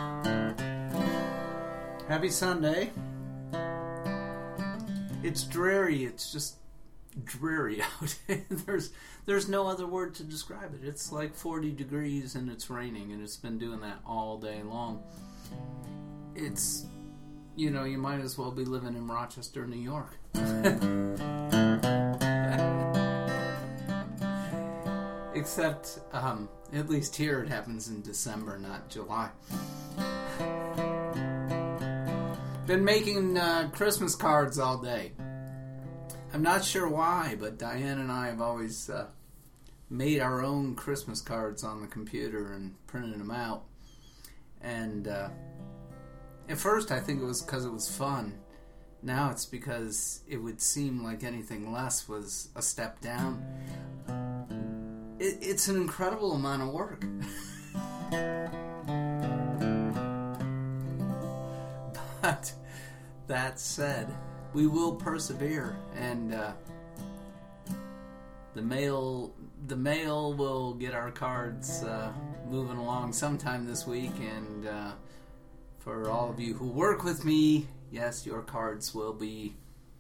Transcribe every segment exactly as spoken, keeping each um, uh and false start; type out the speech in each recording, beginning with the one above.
Happy Sunday. It's dreary. It's just dreary out. there's there's no other word to describe it. It's like forty degrees and it's raining, and it's been doing that all day long. It's, you know, you might as well be living in Rochester, New York. Except, um, at least here it happens in December, not July. Been making uh, Christmas cards all day. I'm not sure why, but Diane and I have always uh, made our own Christmas cards on the computer and printed them out. And uh, at first I think it was because it was fun. Now it's because it would seem like anything less was a step down. It, it's an incredible amount of work. But that said, we will persevere, and uh, the mail the mail will get our cards uh, moving along sometime this week. And uh, for all of you who work with me, yes, your cards will be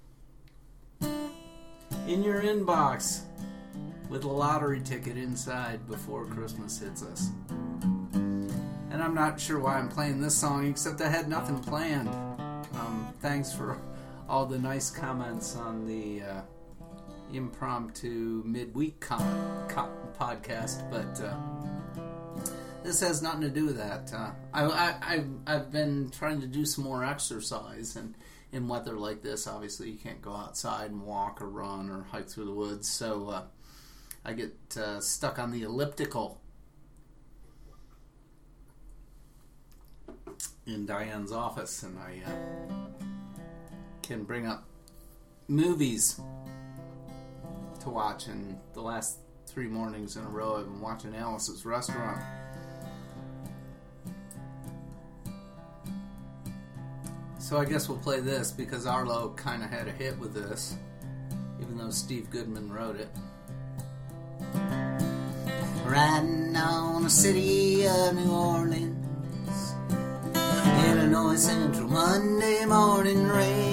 in your inbox with a lottery ticket inside before Christmas hits us. And I'm not sure why I'm playing this song, except I had nothing planned. Um, thanks for all the nice comments on the uh, impromptu midweek com- com- podcast, but uh, this has nothing to do with that. Uh, I, I, I've, I've been trying to do some more exercise, and in weather like this, obviously you can't go outside and walk or run or hike through the woods, so uh, I get uh, stuck on the elliptical in Diane's office, and I uh, can bring up movies to watch. And the last three mornings in a row I've been watching Alice's Restaurant. So I guess we'll play this because Arlo kind of had a hit with this, even though Steve Goodman wrote it. Riding on the city of New Orleans, Illinois Central, Monday morning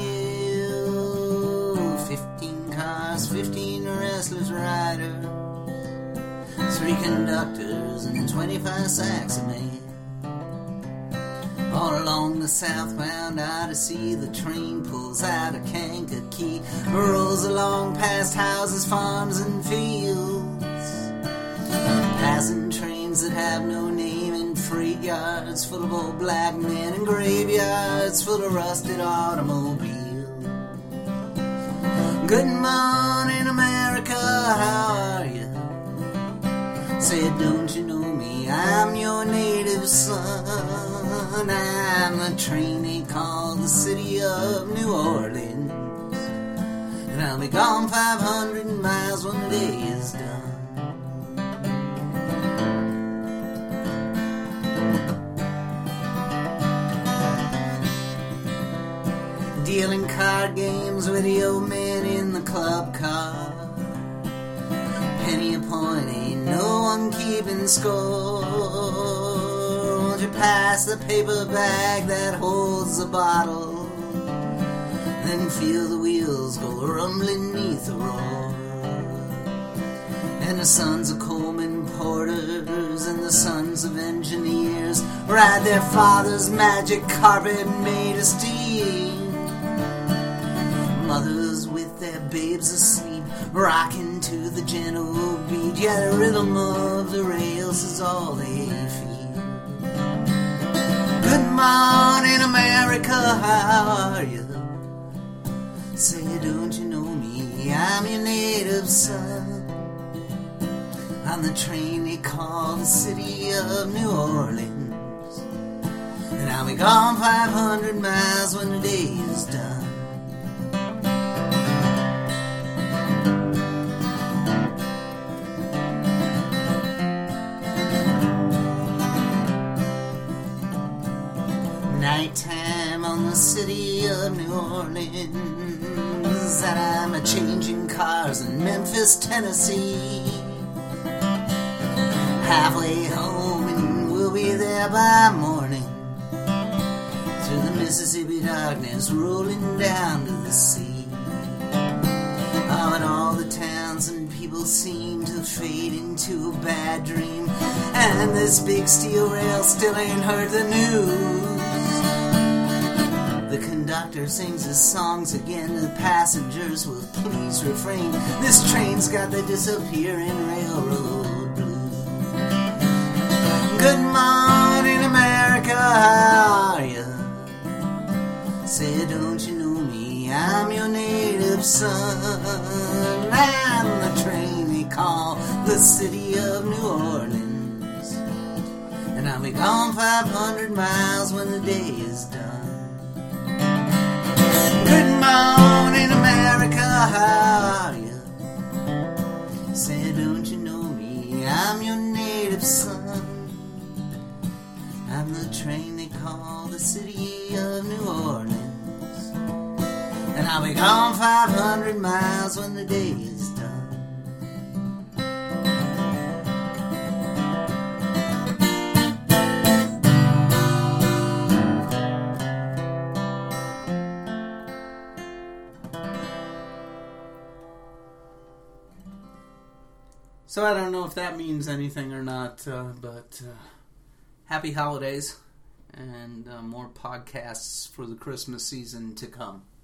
rail. Fifteen cars, fifteen restless riders, three conductors and twenty-five sacks of mail. All along the southbound Odyssey, the train pulls out of Kankakee, rolls along past houses, farms, and fields, passing trains that have no name, and freight yards full of old black men, and graveyards full of rusted automobiles. Good morning, America, how are you? Said, don't you know me? I'm your native son. I'm the train they call the city of New Orleans, and I'll be gone five hundred miles when the day is done. Dealing card games with the old man in the club car. Penny a point, ain't no one keeping score. Won't you pass the paper bag that holds the bottle? Then feel the wheels go rumbling neath the roar. And the sons of coalmen porters and the sons of engineers ride their father's magic carpet made of steel. Mothers with their babes asleep, rocking to the gentle beat. Yeah, the rhythm of the rails is all they feel. Good morning, America, how are you? Say, don't you know me? I'm your native son. On the train they call the city of New Orleans, and I'll be gone five hundred miles when the day is done. Nighttime on the city of New Orleans, and I'm a changing cars in Memphis, Tennessee. Halfway home and we'll be there by morning. Mississippi darkness rolling down to the sea. Oh, and all the towns and people seem to fade into a bad dream, and this big steel rail still ain't heard the news. The conductor sings his songs again to the passengers, will please refrain. This train's got the disappearing railroad blues. Good morning, America, how are you? Say, don't you know me? I'm your native son. And the train they call the city of New Orleans, and I'll be gone five hundred miles when the day is done. Good morning, America, how are you? Say, don't you know me? I'm your native son. I'm the train they call the city of New Orleans, and I'll be gone five hundred miles when the day is done. So I don't know if that means anything or not, uh, but uh, happy holidays and uh, more podcasts for the Christmas season to come.